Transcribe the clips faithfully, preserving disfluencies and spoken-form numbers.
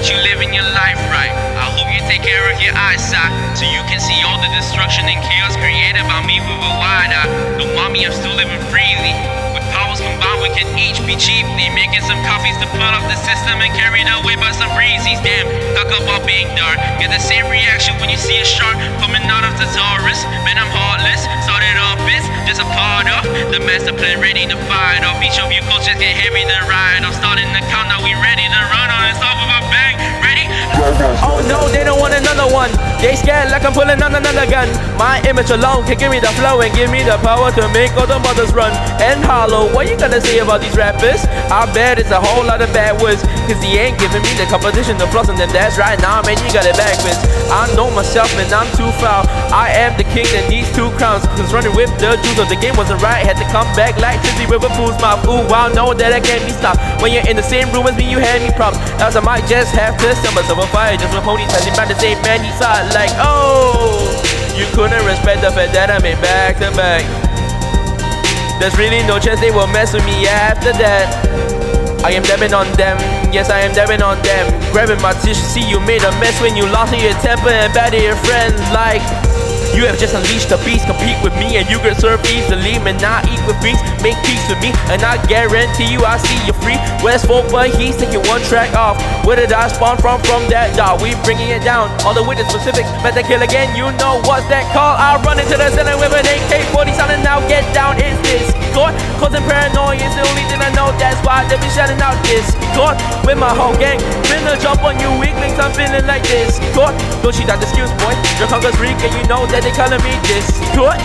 that you living your life right. I hope you take care of your eyesight, so you can see all the destruction and chaos created by me with a wide eye. Don't mind me, I'm still living freely. With powers combined, we can each be cheaply making some copies to put off the system and carried away by some breezies. Damn, talk about being dark. Get the same reaction when you see a shark coming out of the Taurus. Man, I'm heartless. Started off, it's just a part of the master plan, ready to fight off. Each of you coaches get heavy to ride. I'm starting the countdown, we ready to run on the top of a bang. Ready? Oh no, they don't want another one. They scared like I'm pulling on another gun. My image alone can give me the flow and give me the power to make all the mothers run. And hollow, what you gonna say about these rappers? I bet it's a whole lot of bad words, cause he ain't giving me the competition to floss, and then that's right now, man, you got it backwards. I know myself, man, I'm too foul. I am the king and these two crowns, cause running with the juice of the game wasn't right. Had to come back like Tizzy with a fool's mouth. Ooh, wow, know that I can't be stopped. When you're in the same room as me, you hand me props. Else I might just have to sell myself a fire just with ponies passing by the same man he saw it like, oh, you couldn't respect the fact that I made back to back. There's really no chance they will mess with me after that. I am dabbing on them, yes I am dabbing on them. Grabbing my tissue, see you made a mess when you lost your temper and bad to your friends. Like, you have just unleashed the beast, compete with me and you can serve easily. Man, I eat with beats, make peace with me, and I guarantee you I see you free. West Folk, but he's taking one track off. Where did I spawn from? From that dog, we bringing it down. All the way to specifics, better kill again, you know what's that call. I run into the center with an A K forty sounding now, get down, is this Discord? Causing paranoia is the only thing I know, that's why they be shouting out Discord. With my whole gang, finna jump on you weaklings, I'm feeling like this Discord. Don't cheat out the skills, boy, your conquer's weak and you know that they calling me Discord.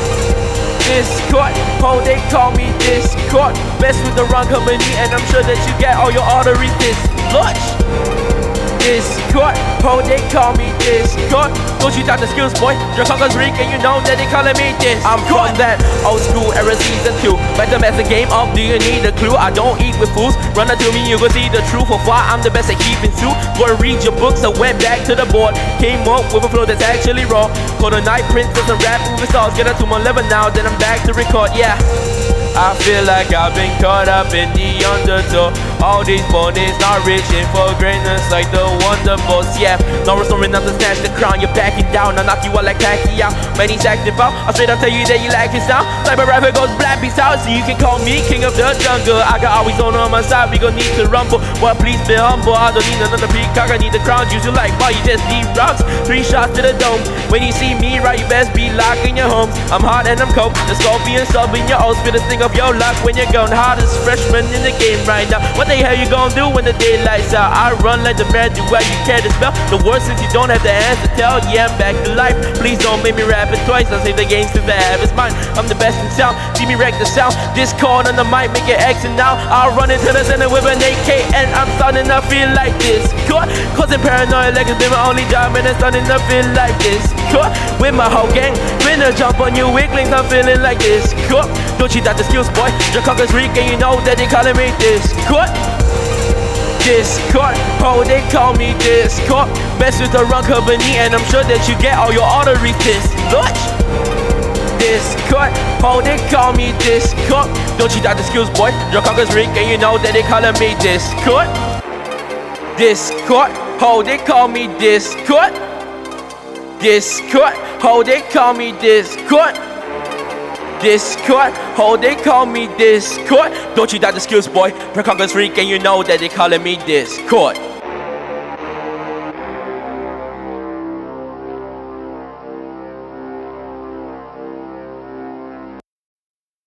Discord, oh they call me Discord. Mess with the wrong company and I'm sure that you get all your arteries dislodged. Discord, oh they call me Discord. Don't you doubt the skills, boy, your conquer's weak and you know that they calling me Discord. I'm from that old school era season two. Like the best game of, do you need a clue? I don't eat with fools, run up to me you gon' see the truth of why I'm the best at keeping suit. Go and read your books, I went back to the board, came up with a flow that's actually raw. Called a night princess and rap movie stars. Get up to my level now, then I'm back to record, yeah. I feel like I've been caught up in the undertow. All these bodies not reaching for greatness like the Wonder Boss, yeah. No restoring not to snatch the crown, you're backing down. I knock you out like Pacquiao. Man, he's active out, I straight up tell you that you like his style. Cyber rapper goes black, peace out, so you can call me king of the jungle. I got always on on my side, we gon' need to rumble. But please be humble, I don't need another peacock, I need the crown juice. You like, why you just need rocks? Three shots to the dome. When you see me, right, you best be locking your homes. I'm hot and I'm cold, the scorpion sub in your oats. Spit a thing of your luck when you're gone. Hardest freshman in the game right now. What the hell you gonna do when the daylight's out? I run like the man, do what you care to spell. The worst since you don't have the hands to tell. Yeah, I'm back to life. Please don't make me rap it twice. I'll save the game since I have it's mine. I'm the best in sound. See me wreck the sound. Discord on the mic, make it exit now. I'll run into the center with an A K and I'm starting to feel like this. Causing paranoia like it's been my only job and it's starting to feel like this. With my whole gang, finna jump on you weaklings, I'm feeling like this. Don't you doubt the skills, boy, your conquer's weak and you know that they calling me Discord. Discord, oh they call me Discord. Mess with the wrong company and I'm sure that you get all your arteries dislodged. Discord, oh they call me Discord. Don't you doubt the skills, boy, your conquer's weak and you know that they calling me Discord. Discord, oh they call me Discord. Discord, oh they call me Discord. Discord, oh they call me Discord. Don't you doubt the skills, boy, your conquer's freak and you know that they calling me Discord.